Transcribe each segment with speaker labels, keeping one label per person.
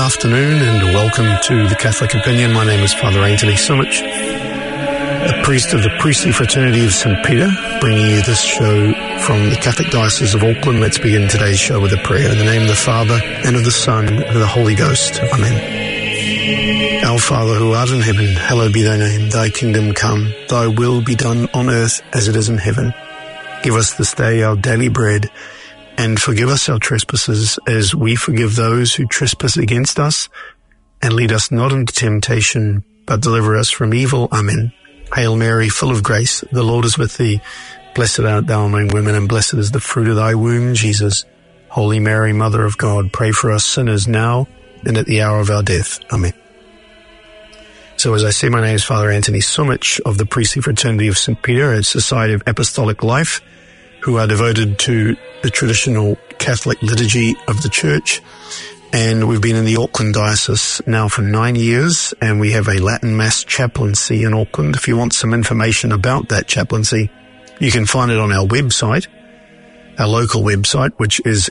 Speaker 1: afternoon and welcome to The Catholic Opinion. My name is Father Anthony Sumich, a priest of the Priestly Fraternity of St. Peter, bringing you this show from the Catholic Diocese of Auckland. Let's begin today's show with a prayer. In the name of the Father, and of the Son, and of the Holy Ghost. Amen. Our Father, who art in heaven, hallowed be thy name. Thy kingdom come, thy will be done on earth as it is in heaven. Give us this day our daily bread, and forgive us our trespasses as we forgive those who trespass against us. And lead us not into temptation, but deliver us from evil. Amen. Hail Mary, full of grace, the Lord is with thee. Blessed art thou among women, and blessed is the fruit of thy womb, Jesus. Holy Mary, Mother of God, pray for us sinners now and at the hour of our death. Amen. So as I say, my name is Father Anthony Sumich of the Priestly Fraternity of St. Peter, a Society of Apostolic Life, who are devoted to the traditional Catholic liturgy of the Church. And we've been in the Auckland Diocese now for 9 years, and we have a Latin Mass chaplaincy in Auckland. If you want some information about that chaplaincy, you can find it on our website, our local website, which is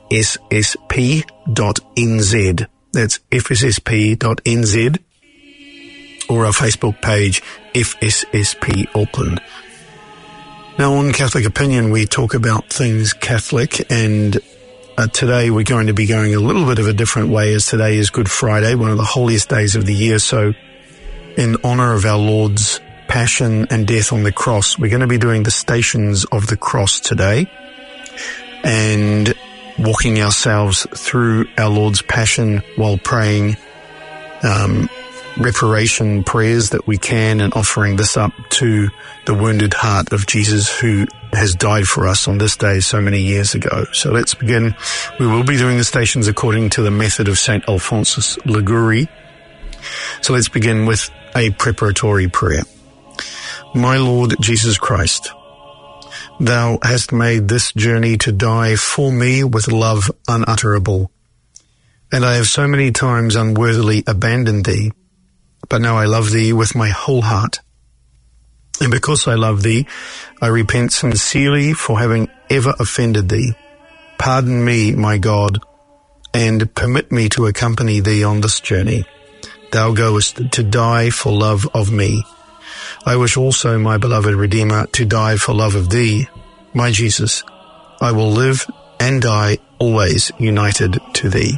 Speaker 1: fsSP.nz. That's fsSP.nz, or our Facebook page, FSSP Auckland. Now, on Catholic Opinion, we talk about things Catholic, and today we're going to be going a little bit of a different way, as today is Good Friday, one of the holiest days of the year. So in honor of our Lord's passion and death on the cross, we're going to be doing the Stations of the Cross today and walking ourselves through our Lord's passion while praying reparation prayers that we can, and offering this up to the wounded heart of Jesus, who has died for us on this day so many years ago. So let's begin. We will be doing the stations according to the method of St. Alphonsus Liguori. So let's begin with a preparatory prayer. My Lord Jesus Christ, thou hast made this journey to die for me with love unutterable, and I have so many times unworthily abandoned thee. But now I love thee with my whole heart. And because I love thee, I repent sincerely for having ever offended thee. Pardon me, my God, and permit me to accompany thee on this journey. Thou goest to die for love of me. I wish also, my beloved Redeemer, to die for love of thee. My Jesus, I will live and die always united to thee.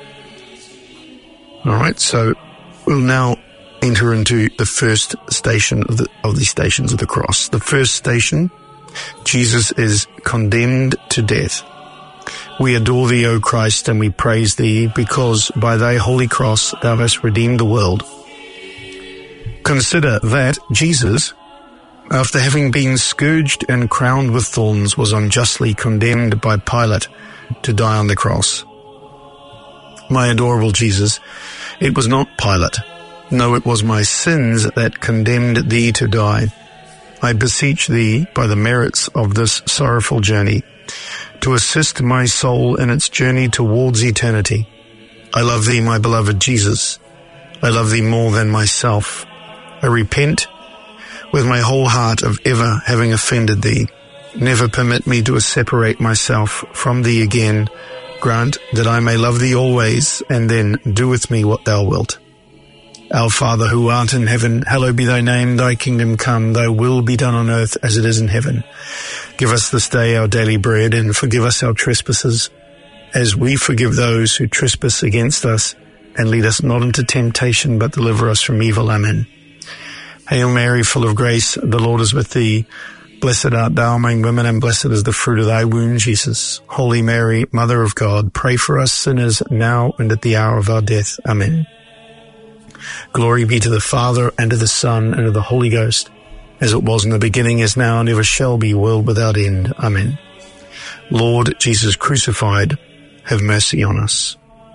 Speaker 1: All right, so we'll now enter into the first station of the Stations of the Cross. The first station, Jesus is condemned to death. We adore thee, O Christ, and we praise thee, because by thy holy cross thou hast redeemed the world. Consider that Jesus, after having been scourged and crowned with thorns, was unjustly condemned by Pilate to die on the cross. My adorable Jesus, it was not Pilate. No, it was my sins that condemned thee to die. I beseech thee, by the merits of this sorrowful journey, to assist my soul in its journey towards eternity. I love thee, my beloved Jesus. I love thee more than myself. I repent with my whole heart of ever having offended thee. Never permit me to separate myself from thee again. Grant that I may love thee always, and then do with me what thou wilt. Our Father, who art in heaven, hallowed be thy name. Thy kingdom come, thy will be done on earth as it is in heaven. Give us this day our daily bread, and forgive us our trespasses, as we forgive those who trespass against us. And lead us not into temptation, but deliver us from evil. Amen. Hail Mary, full of grace, the Lord is with thee. Blessed art thou among women, and blessed is the fruit of thy womb, Jesus. Holy Mary, Mother of God, pray for us sinners now and at the hour of our death. Amen. Glory be to the Father, and to the Son, and to the Holy Ghost, as it was in the beginning, is now, and ever shall be, world without end. Amen. Lord Jesus crucified, have mercy on us.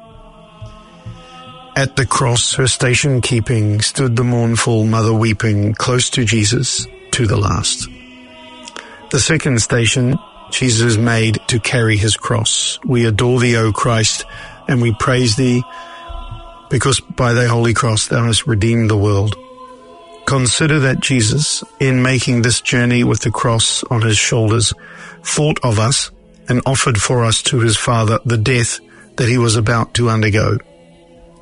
Speaker 1: At the cross, her station keeping, stood the mournful mother weeping, close to Jesus, to the last. The second station, Jesus is made to carry his cross. We adore thee, O Christ, and we praise thee, because by thy holy cross thou hast redeemed the world. Consider that Jesus, in making this journey with the cross on his shoulders, thought of us and offered for us to his Father the death that he was about to undergo.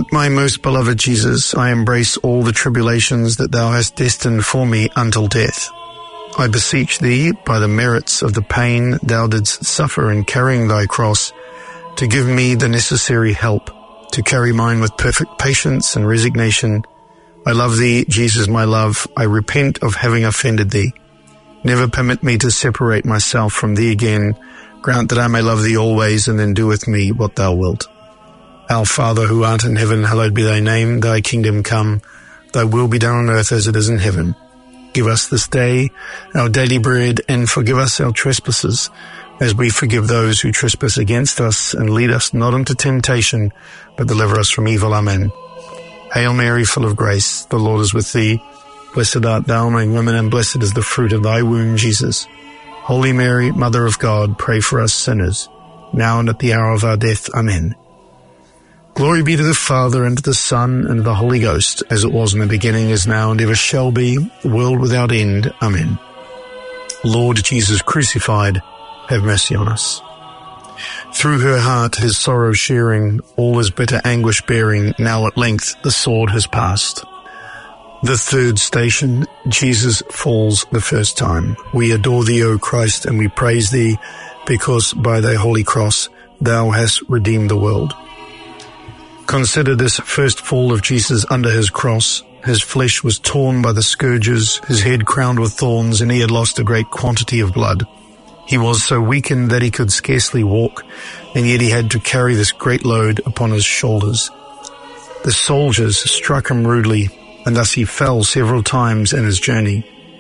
Speaker 1: my most beloved Jesus, I embrace all the tribulations that thou hast destined for me until death. I beseech thee, by the merits of the pain thou didst suffer in carrying thy cross, to give me the necessary help to carry mine with perfect patience and resignation. I love thee, Jesus, my love. I repent of having offended thee. Never permit me to separate myself from thee again. Grant that I may love thee always, and then do with me what thou wilt. Our Father, who art in heaven, hallowed be thy name. Thy kingdom come. Thy will be done on earth as it is in heaven. Give us this day our daily bread, and forgive us our trespasses, as we forgive those who trespass against us. And lead us not into temptation, but deliver us from evil. Amen. Hail Mary, full of grace, the Lord is with thee. Blessed art thou among women, and blessed is the fruit of thy womb, Jesus. Holy Mary, Mother of God, pray for us sinners, now and at the hour of our death. Amen. Glory be to the Father, and to the Son, and to the Holy Ghost, as it was in the beginning, is now, and ever shall be, world without end. Amen. Lord Jesus crucified, have mercy on us. Through her heart his sorrow sharing, all his bitter anguish bearing, now at length the sword has passed. The third station, Jesus falls the first time. We adore thee, O Christ, and we praise thee, because by thy holy cross thou hast redeemed the world. Consider this first fall of Jesus under his cross. His flesh was torn by the scourges, his head crowned with thorns, and he had lost a great quantity of blood. He was so weakened that he could scarcely walk, and yet he had to carry this great load upon his shoulders. The soldiers struck him rudely, and thus he fell several times in his journey.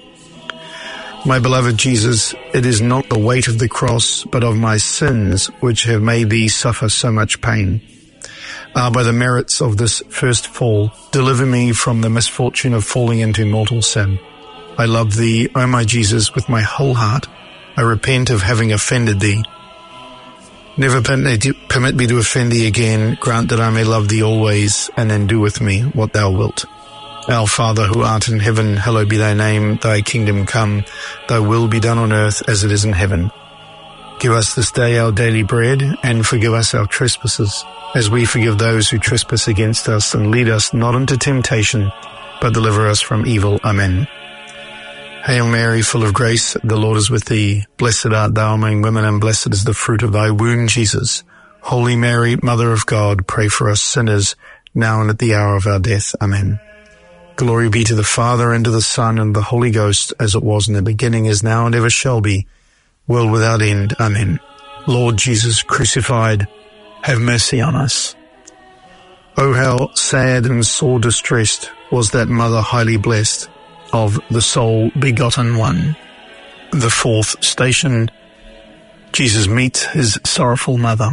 Speaker 1: My beloved Jesus, it is not the weight of the cross, but of my sins which have made thee suffer so much pain. By the merits of this first fall, deliver me from the misfortune of falling into mortal sin. I love thee, O my Jesus, with my whole heart. I repent of having offended thee. Never permit me to offend thee again. Grant that I may love thee always, and then do with me what thou wilt. Our Father, who art in heaven, hallowed be thy name. Thy kingdom come. Thy will be done on earth as it is in heaven. Give us this day our daily bread, and forgive us our trespasses, as we forgive those who trespass against us. And lead us not into temptation, but deliver us from evil. Amen. Hail Mary, full of grace, the Lord is with thee. Blessed art thou among women, and blessed is the fruit of thy womb, Jesus. Holy Mary, Mother of God, pray for us sinners, now and at the hour of our death. Amen. Glory be to the Father, and to the Son, and the Holy Ghost, as it was in the beginning, is now, and ever shall be, world without end. Amen. Lord Jesus crucified, have mercy on us. Oh, how sad and sore distressed was that mother highly blessed of the sole begotten one. The fourth station, Jesus meets his sorrowful mother.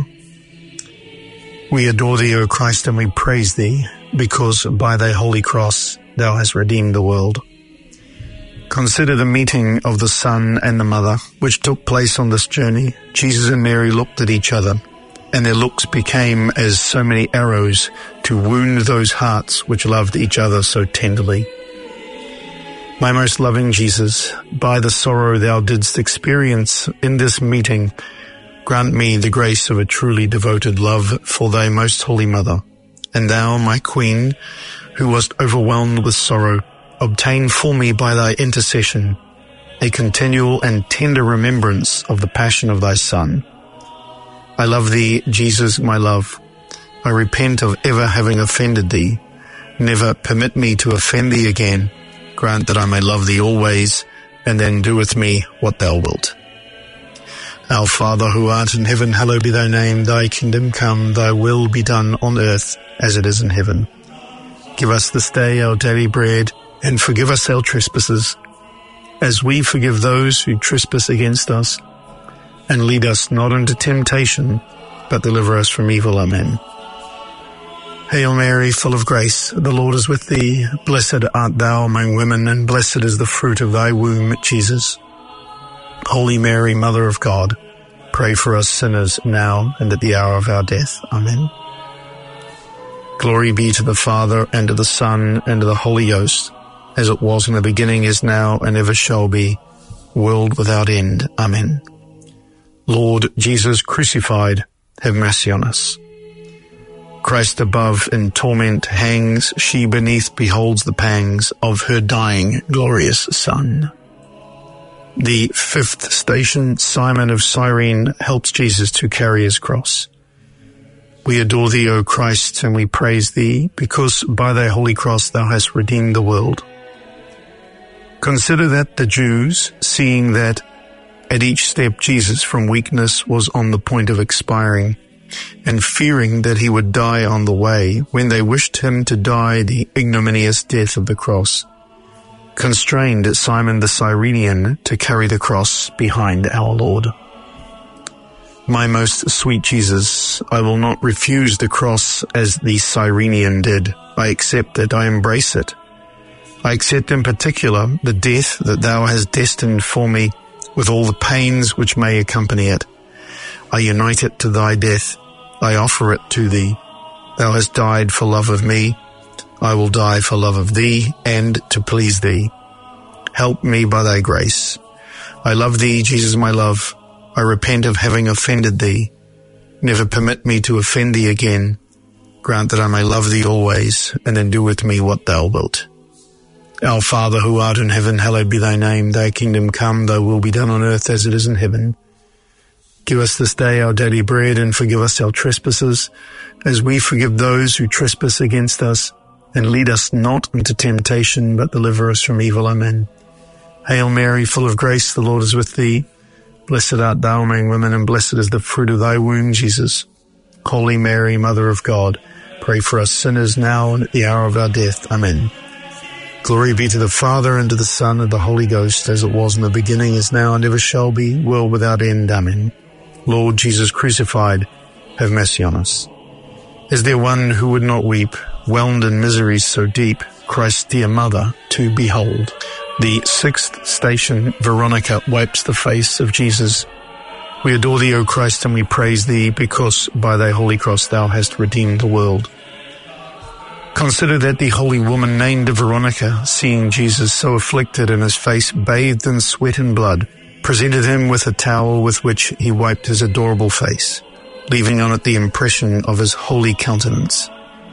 Speaker 1: We adore thee, O Christ, and we praise thee, because by thy holy cross thou hast redeemed the world. Consider the meeting of the Son and the Mother, which took place on this journey. Jesus and Mary looked at each other, and their looks became as so many arrows to wound those hearts which loved each other so tenderly. My most loving Jesus, by the sorrow thou didst experience in this meeting, grant me the grace of a truly devoted love for thy most holy Mother. And thou, my Queen, who wast overwhelmed with sorrow, obtain for me by thy intercession a continual and tender remembrance of the passion of thy Son. I love thee, Jesus, my love. I repent of ever having offended thee. Never permit me to offend thee again. Grant that I may love thee always, and then do with me what thou wilt. Our Father, who art in heaven, hallowed be thy name. Thy kingdom come, thy will be done on earth as it is in heaven. Give us this day our daily bread, and forgive us our trespasses, as we forgive those who trespass against us. And lead us not into temptation, but deliver us from evil. Amen. Hail Mary, full of grace, the Lord is with thee. Blessed art thou among women, and blessed is the fruit of thy womb, Jesus. Holy Mary, Mother of God, pray for us sinners now and at the hour of our death. Amen. Glory be to the Father, and to the Son, and to the Holy Ghost, as it was in the beginning, is now, and ever shall be, world without end. Amen. Lord Jesus crucified, have mercy on us. Christ above in torment hangs, she beneath beholds the pangs of her dying glorious Son. The fifth station, Simon of Cyrene helps Jesus to carry his cross. We adore thee, O Christ, and we praise thee, because by thy holy cross thou hast redeemed the world. Consider that the Jews, seeing that at each step Jesus from weakness was on the point of expiring, and fearing that he would die on the way, when they wished him to die the ignominious death of the cross, constrained Simon the Cyrenian to carry the cross behind our Lord. My most sweet Jesus, I will not refuse the cross as the Cyrenian did. I accept it, I embrace it. I accept in particular the death that thou hast destined for me, with all the pains which may accompany it. I unite it to thy death. I offer it to thee. Thou hast died for love of me. I will die for love of thee and to please thee. Help me by thy grace. I love thee, Jesus, my love. I repent of having offended thee. Never permit me to offend thee again. Grant that I may love thee always, and then do with me what thou wilt. Our Father, who art in heaven, hallowed be thy name. Thy kingdom come, thy will be done on earth as it is in heaven. Give us this day our daily bread, and forgive us our trespasses, as we forgive those who trespass against us. And lead us not into temptation, but deliver us from evil. Amen. Hail Mary, full of grace, the Lord is with thee. Blessed art thou among women, and blessed is the fruit of thy womb, Jesus. Holy Mary, Mother of God, pray for us sinners now and at the hour of our death. Amen. Glory be to the Father, and to the Son, and the Holy Ghost, as it was in the beginning, is now, and ever shall be, world without end. Amen. Lord Jesus crucified, have mercy on us. Is there one who would not weep, whelmed in miseries so deep, Christ's dear mother to behold? The sixth station, Veronica wipes the face of Jesus. We adore thee, O Christ, and we praise thee, because by thy holy cross thou hast redeemed the world. Consider that the holy woman named Veronica, seeing Jesus so afflicted and his face bathed in sweat and blood, presented him with a towel with which he wiped his adorable face, leaving on it the impression of his holy countenance.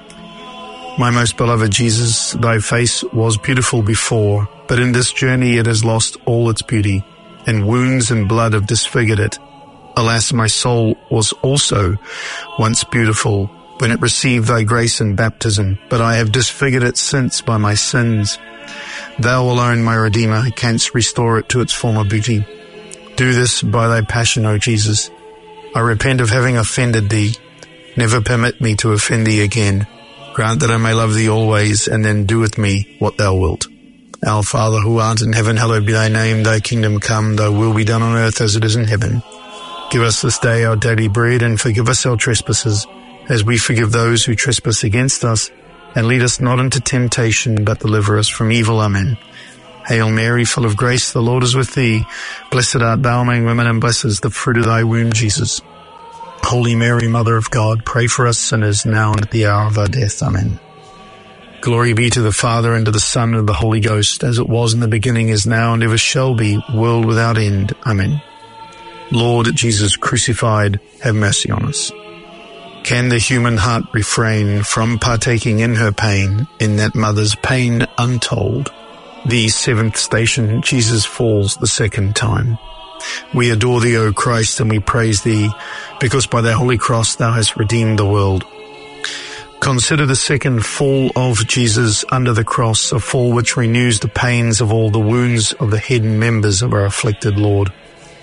Speaker 1: My most beloved Jesus, thy face was beautiful before, but in this journey it has lost all its beauty, and wounds and blood have disfigured it. Alas, my soul was also once beautiful when it received thy grace in baptism, but I have disfigured it since by my sins. Thou alone, my Redeemer, canst restore it to its former beauty. Do this by thy passion, O Jesus. I repent of having offended thee. Never permit me to offend thee again. Grant that I may love thee always, and then do with me what thou wilt. Our Father, who art in heaven, hallowed be thy name. Thy kingdom come, thy will be done on earth as it is in heaven. Give us this day our daily bread, and forgive us our trespasses, as we forgive those who trespass against us. And lead us not into temptation, but deliver us from evil. Amen. Hail Mary, full of grace, the Lord is with thee. Blessed art thou among women, and blessed is the fruit of thy womb, Jesus. Holy Mary, Mother of God, pray for us sinners, now and at the hour of our death. Amen. Glory be to the Father, and to the Son, and the Holy Ghost, as it was in the beginning, is now, and ever shall be, world without end. Amen. Lord Jesus crucified, have mercy on us. Can the human heart refrain from partaking in her pain, in that mother's pain untold? The seventh station, Jesus falls the second time. We adore thee, O Christ, and we praise thee, because by thy holy cross thou hast redeemed the world. Consider the second fall of Jesus under the cross, a fall which renews the pains of all the wounds of the hidden members of our afflicted Lord.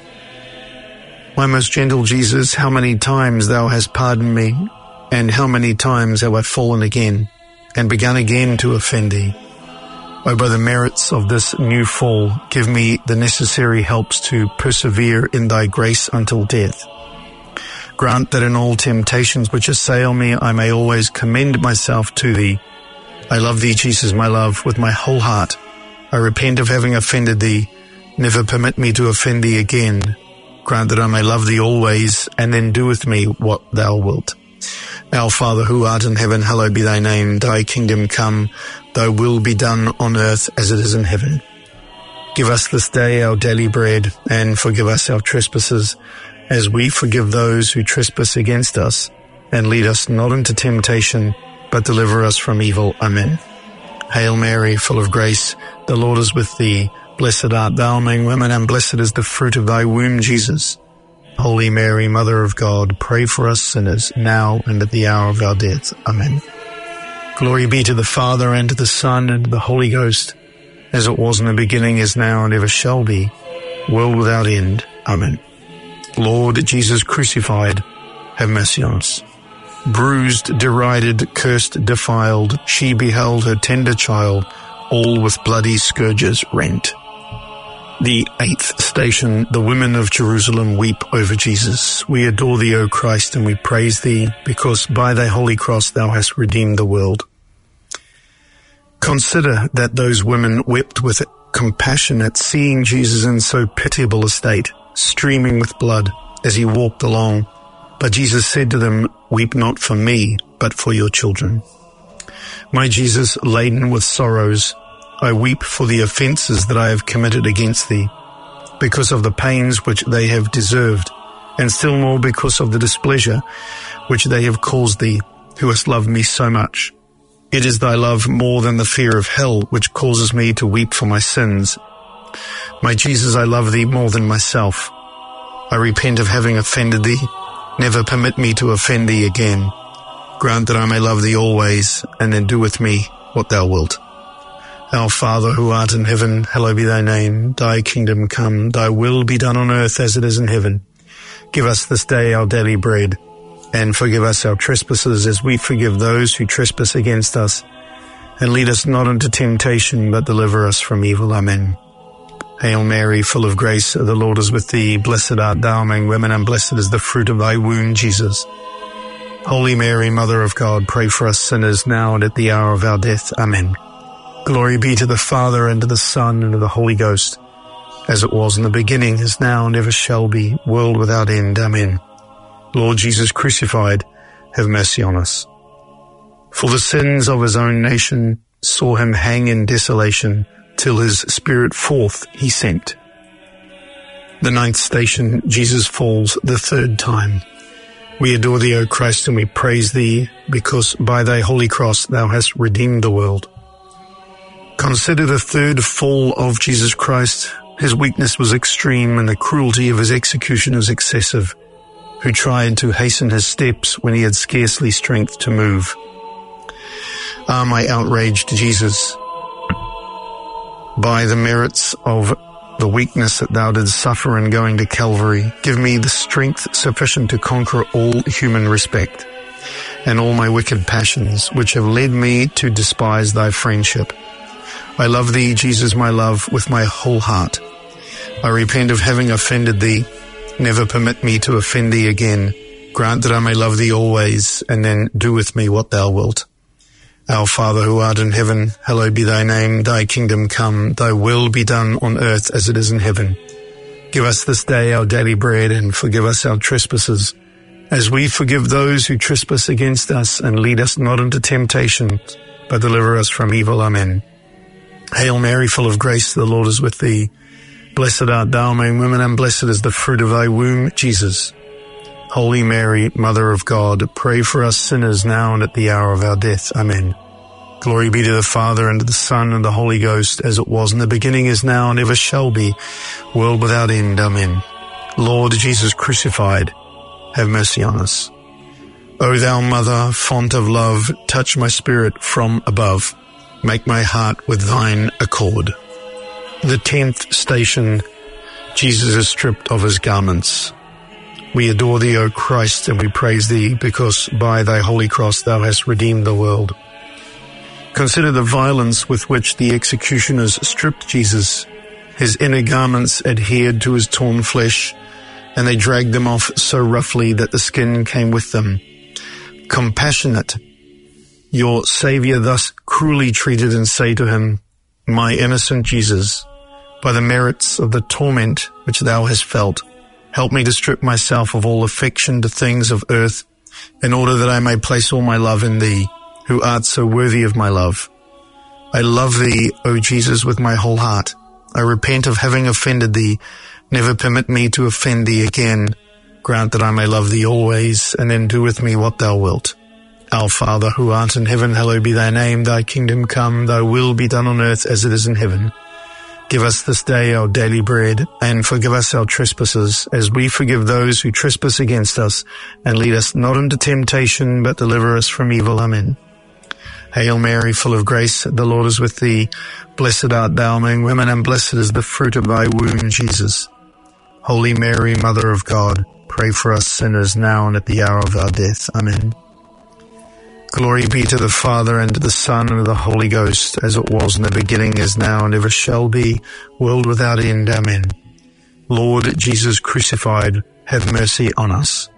Speaker 1: My most gentle Jesus, how many times thou hast pardoned me, and how many times have I fallen again, and begun again to offend thee. O, by the merits of this new fall, give me the necessary helps to persevere in thy grace until death. Grant that in all temptations which assail me, I may always commend myself to thee. I love thee, Jesus, my love, with my whole heart. I repent of having offended thee. Never permit me to offend thee again. Grant that I may love thee always, and then do with me what thou wilt. Our Father, who art in heaven, hallowed be thy name. Thy kingdom come, thy will be done on earth as it is in heaven. Give us this day our daily bread, and forgive us our trespasses, as we forgive those who trespass against us. and lead us not into temptation, but deliver us from evil. Amen. Hail Mary, full of grace, the Lord is with thee. Blessed art thou among women, and blessed is the fruit of thy womb, Jesus. Holy Mary, Mother of God, pray for us sinners, now and at the hour of our death. Amen. Glory be to the Father, and to the Son, and to the Holy Ghost, as it was in the beginning, is now, and ever shall be, world without end. Amen. Lord Jesus crucified, have mercy on us. Bruised, derided, cursed, defiled, she beheld her tender child, all with bloody scourges rent. The 8th station, the women of Jerusalem weep over Jesus. We adore thee, O Christ, and we praise thee, because by thy holy cross thou hast redeemed the world. Consider that those women wept with compassion at seeing Jesus in so pitiable a state, streaming with blood, as he walked along. But Jesus said to them, weep not for me, but for your children. My Jesus, laden with sorrows, I weep for the offences that I have committed against thee, because of the pains which they have deserved, and still more because of the displeasure which they have caused thee, who hast loved me so much. It is thy love more than the fear of hell which causes me to weep for my sins. My Jesus, I love thee more than myself. I repent of having offended thee. Never permit me to offend thee again. Grant that I may love thee always, and then do with me what thou wilt. Our Father, who art in heaven, hallowed be thy name. Thy kingdom come, thy will be done on earth as it is in heaven. Give us this day our daily bread, and forgive us our trespasses as we forgive those who trespass against us. And lead us not into temptation, but deliver us from evil. Amen. Hail Mary, full of grace, the Lord is with thee. Blessed art thou among women, and blessed is the fruit of thy womb, Jesus. Holy Mary, Mother of God, pray for us sinners, now and at the hour of our death. Amen. Glory be to the Father, and to the Son, and to the Holy Ghost, as it was in the beginning, is now, and ever shall be, world without end. Amen. Lord Jesus crucified, have mercy on us. For the sins of his own nation saw him hang in desolation, till his Spirit forth he sent. The 9th station, Jesus falls the 3rd time. We adore thee, O Christ, and we praise thee, because by thy holy cross thou hast redeemed the world. Consider the 3rd fall of Jesus Christ. His weakness was extreme, and the cruelty of his executioners excessive, who tried to hasten his steps when he had scarcely strength to move. Ah, my outraged Jesus, by the merits of the weakness that thou didst suffer in going to Calvary, give me the strength sufficient to conquer all human respect and all my wicked passions, which have led me to despise thy friendship. I love thee, Jesus, my love, with my whole heart. I repent of having offended thee. Never permit me to offend thee again. Grant that I may love thee always, and then do with me what thou wilt. Our Father, who art in heaven, hallowed be thy name. Thy kingdom come, thy will be done on earth as it is in heaven. Give us this day our daily bread, and forgive us our trespasses, as we forgive those who trespass against us, and lead us not into temptation, but deliver us from evil. Amen. Hail Mary, full of grace, the Lord is with thee. Blessed art thou among women, and blessed is the fruit of thy womb, Jesus. Holy Mary, Mother of God, pray for us sinners now and at the hour of our death. Amen. Glory be to the Father, and to the Son, and the Holy Ghost, as it was in the beginning, is now, and ever shall be, world without end. Amen. Lord Jesus crucified, have mercy on us. O thou Mother, font of love, touch my spirit from above. Make my heart with thine accord. The 10th station, Jesus is stripped of his garments. We adore thee, O Christ, and we praise thee, because by thy holy cross thou hast redeemed the world. Consider the violence with which the executioners stripped Jesus. His inner garments adhered to his torn flesh, and they dragged them off so roughly that the skin came with them. Compassionate, your Saviour thus cruelly treated, and say to him, My innocent Jesus, by the merits of the torment which thou hast felt, help me to strip myself of all affection to things of earth, in order that I may place all my love in thee, who art so worthy of my love. I love thee, O Jesus, with my whole heart. I repent of having offended thee. Never permit me to offend thee again. grant that I may love thee always, and then do with me what thou wilt. Our Father, who art in heaven, hallowed be thy name. Thy kingdom come, thy will be done on earth as it is in heaven. Give us this day our daily bread, and forgive us our trespasses, as we forgive those who trespass against us. And lead us not into temptation, but deliver us from evil. Amen. Hail Mary, full of grace, the Lord is with thee. Blessed art thou among women, and blessed is the fruit of thy womb, Jesus. Holy Mary, Mother of God, pray for us sinners now and at the hour of our death. Amen. Glory be to the Father, and to the Son, and to the Holy Ghost, as it was in the beginning, is now, and ever shall be, world without end. Amen. Lord Jesus crucified, have mercy on us.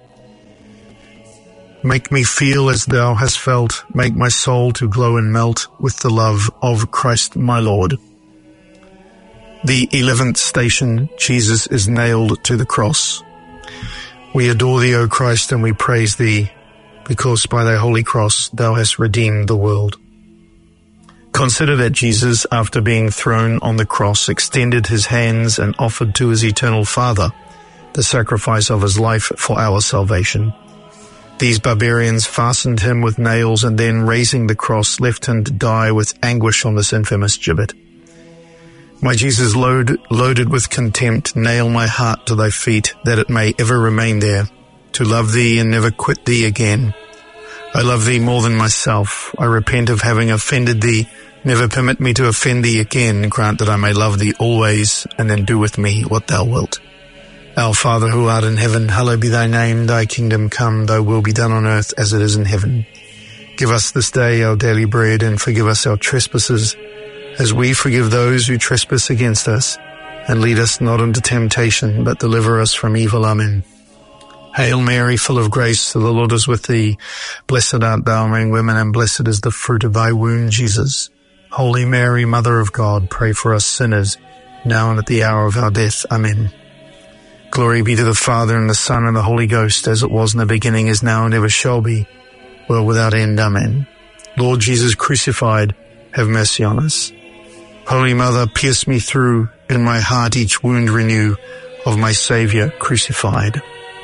Speaker 1: Make me feel as thou hast felt, make my soul to glow and melt with the love of Christ my Lord. The 11th station, Jesus is nailed to the cross. We adore thee, O Christ, and we praise thee, because by thy holy cross thou hast redeemed the world. Consider that Jesus, after being thrown on the cross, extended his hands and offered to his eternal Father the sacrifice of his life for our salvation. These barbarians fastened him with nails, and then, raising the cross, left him to die with anguish on this infamous gibbet. My Jesus, loaded with contempt, nail my heart to thy feet, that it may ever remain there, to love thee and never quit thee again. I love thee more than myself. I repent of having offended thee. Never permit me to offend thee again. Grant that I may love thee always, and then do with me what thou wilt. Our Father, who art in heaven, hallowed be thy name. Thy kingdom come, thy will be done on earth as it is in heaven. Give us this day our daily bread, and forgive us our trespasses, as we forgive those who trespass against us. And lead us not into temptation, but deliver us from evil. Amen. Hail Mary, full of grace, the Lord is with thee. Blessed art thou among women, and blessed is the fruit of thy womb, Jesus. Holy Mary, Mother of God, pray for us sinners, now and at the hour of our death. Amen. Glory be to the Father, and the Son, and the Holy Ghost, as it was in the beginning, is now, and ever shall be, world without end. Amen. Lord Jesus crucified, have mercy on us. Holy Mother, pierce me through, in my heart each wound renew, of my Saviour crucified.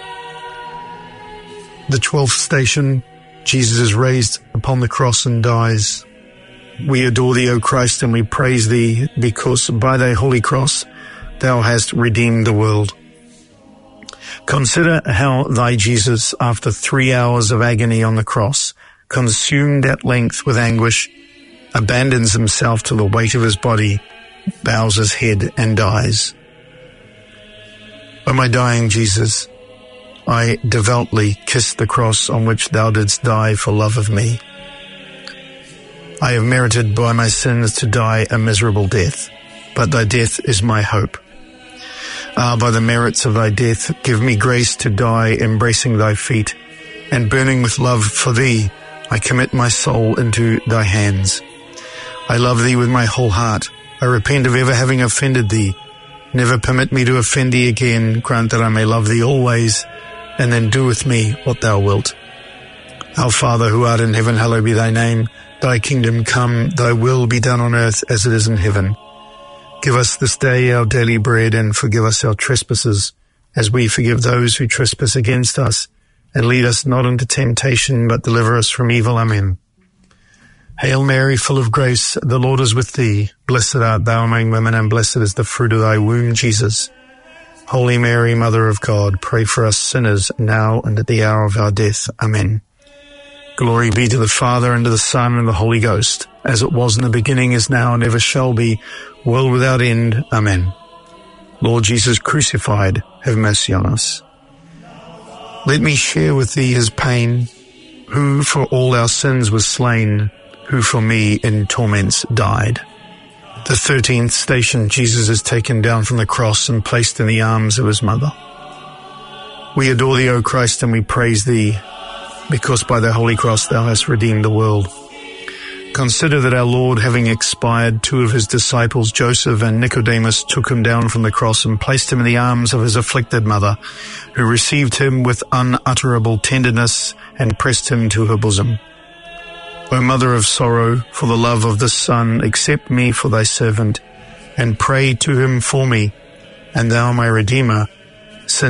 Speaker 1: The 12th station, Jesus is raised upon the cross and dies. We adore thee, O Christ, and we praise thee, because by thy holy cross thou hast redeemed the world. Consider how thy Jesus, after 3 hours of agony on the cross, consumed at length with anguish, abandons himself to the weight of his body, bows his head, and dies. O my dying Jesus, I devoutly kiss the cross on which thou didst die for love of me. I have merited by my sins to die a miserable death, but thy death is my hope. By the merits of thy death, give me grace to die embracing thy feet, and burning with love for thee, I commit my soul into thy hands. I love thee with my whole heart. I repent of ever having offended thee. Never permit me to offend thee again. Grant that I may love thee always, and then do with me what thou wilt. Our Father, who art in heaven, hallowed be thy name. Thy kingdom come, thy will be done on earth as it is in heaven. Give us this day our daily bread, and forgive us our trespasses, as we forgive those who trespass against us. And lead us not into temptation, but deliver us from evil. Amen. Hail Mary, full of grace, the Lord is with thee. Blessed art thou among women, and blessed is the fruit of thy womb, Jesus. Holy Mary, Mother of God, pray for us sinners, now and at the hour of our death. Amen. Glory be to the Father, and to the Son, and the Holy Ghost, as it was in the beginning, is now, and ever shall be, world without end. Amen. Lord Jesus crucified, have mercy on us. Let me share with thee his pain, who for all our sins was slain, who for me in torments died. The 13th station, Jesus is taken down from the cross and placed in the arms of his mother. We adore thee, O Christ, and we praise thee, because by thy holy cross thou hast redeemed the world. Consider that our Lord, having expired, 2 of his disciples, Joseph and Nicodemus, took him down from the cross and placed him in the arms of his afflicted mother, who received him with unutterable tenderness and pressed him to her bosom. O Mother of sorrow, for the love of this Son, accept me for thy servant, and pray to him for me, and thou, my Redeemer, since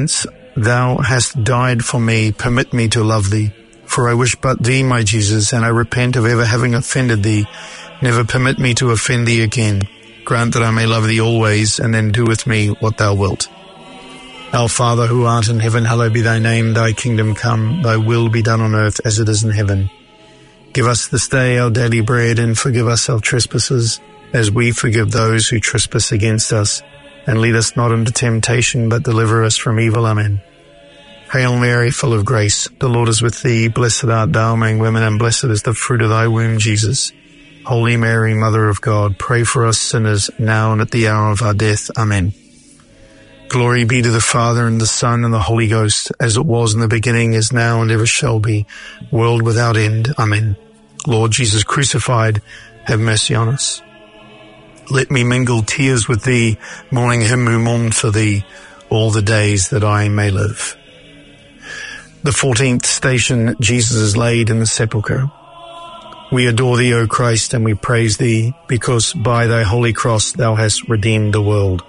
Speaker 1: thou hast died for me, permit me to love thee. For I wish but thee, my Jesus, and I repent of ever having offended thee. Never permit me to offend thee again. Grant that I may love thee always, and then do with me what thou wilt. Our Father, who art in heaven, hallowed be thy name. Thy kingdom come, thy will be done on earth as it is in heaven. Give us this day our daily bread, and forgive us our trespasses, as we forgive those who trespass against us. And lead us not into temptation, but deliver us from evil. Amen. Hail Mary, full of grace, the Lord is with thee. Blessed art thou among women, and blessed is the fruit of thy womb, Jesus. Holy Mary, Mother of God, pray for us sinners, now and at the hour of our death. Amen. Glory be to the Father, and the Son, and the Holy Ghost, as it was in the beginning, is now, and ever shall be, world without end. Amen. Lord Jesus crucified, have mercy on us. Let me mingle tears with thee, mourning him who mourned for thee, all the days that I may live. The 14th station, Jesus is laid in the sepulchre. We adore thee, O Christ, and we praise thee, because by thy holy cross thou hast redeemed the world.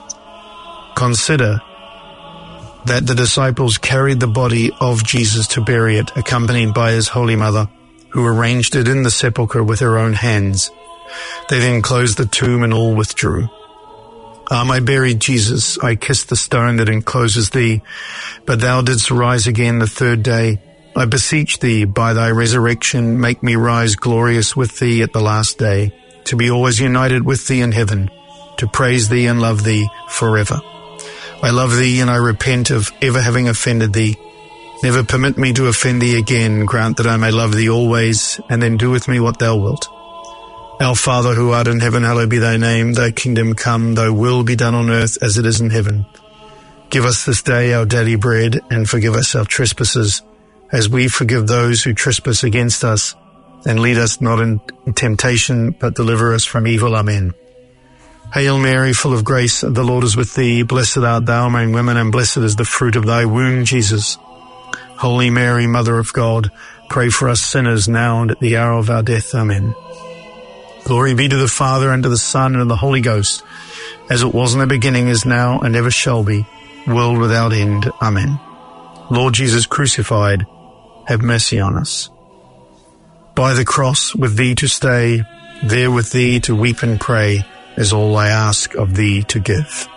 Speaker 1: Consider that the disciples carried the body of Jesus to bury it, accompanied by his holy mother, who arranged it in the sepulchre with her own hands. They then closed the tomb, and all withdrew. I buried Jesus, I kissed the stone that encloses thee, but thou didst rise again the third day. I beseech thee, by thy resurrection, make me rise glorious with thee at the last day, to be always united with thee in heaven, to praise thee and love thee forever. I love thee, and I repent of ever having offended thee. Never permit me to offend thee again. Grant that I may love thee always, and then do with me what thou wilt. Our Father, who art in heaven, hallowed be thy name. Thy kingdom come, thy will be done on earth as it is in heaven. Give us this day our daily bread, and forgive us our trespasses, as we forgive those who trespass against us. And lead us not in temptation, but deliver us from evil. Amen. Hail Mary, full of grace, the Lord is with thee. Blessed art thou among women, and blessed is the fruit of thy womb, Jesus. Holy Mary, Mother of God, pray for us sinners, now and at the hour of our death. Amen. Glory be to the Father, and to the Son, and to the Holy Ghost, as it was in the beginning, is now, and ever shall be, world without end. Amen. Lord Jesus crucified, have mercy on us. By the cross with thee to stay, there with thee to weep and pray, is all I ask of thee to give.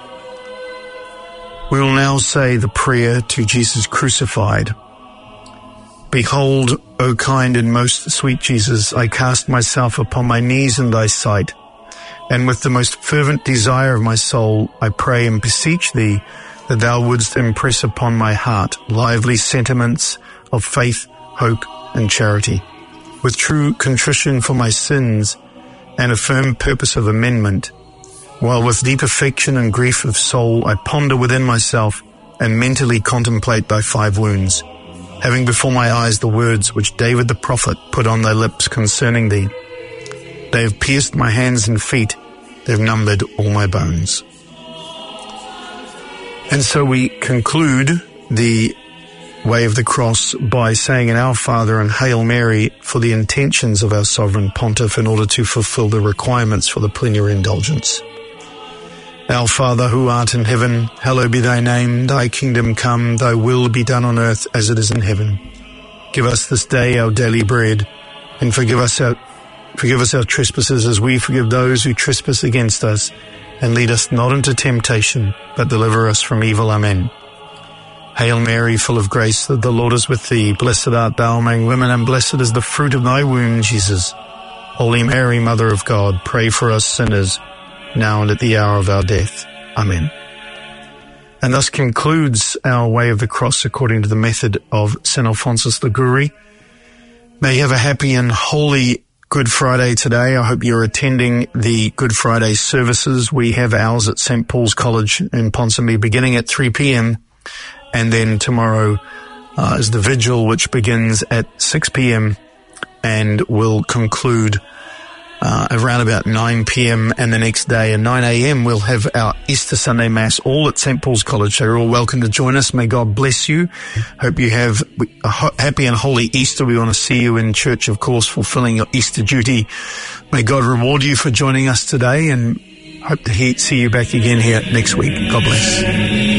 Speaker 1: We will now say the prayer to Jesus crucified. Behold, O kind and most sweet Jesus, I cast myself upon my knees in thy sight, and with the most fervent desire of my soul, I pray and beseech thee that thou wouldst impress upon my heart lively sentiments of faith, hope, and charity, with true contrition for my sins and a firm purpose of amendment, while with deep affection and grief of soul I ponder within myself and mentally contemplate thy 5 wounds, having before my eyes the words which David the prophet put on thy lips concerning thee. They have pierced my hands and feet, they have numbered all my bones. And so we conclude the Way of the Cross by saying an Our Father and Hail Mary for the intentions of our Sovereign Pontiff in order to fulfill the requirements for the plenary indulgence. Our Father, who art in heaven, hallowed be thy name. Thy kingdom come, thy will be done on earth as it is in heaven. Give us this day our daily bread, and forgive us our trespasses as we forgive those who trespass against us. And lead us not into temptation, but deliver us from evil. Amen. Hail Mary, full of grace, the Lord is with thee. Blessed art thou among women, and blessed is the fruit of thy womb, Jesus. Holy Mary, Mother of God, pray for us sinners, now and at the hour of our death. Amen. And thus concludes our Way of the Cross according to the method of St. Alphonsus Liguori. May you have a happy and holy Good Friday today. I hope you're attending the Good Friday services. We have ours at St. Paul's College in Ponsonby beginning at 3 p.m. And then tomorrow is the vigil, which begins at 6 p.m. and will conclude around about 9 p.m. and the next day at 9 a.m. we'll have our Easter Sunday Mass all at St. Paul's College. So you're all welcome to join us. May God bless you. Hope you have a happy and holy Easter. We want to see you in church, of course, fulfilling your Easter duty. May God reward you for joining us today, and hope to see you back again here next week. God bless.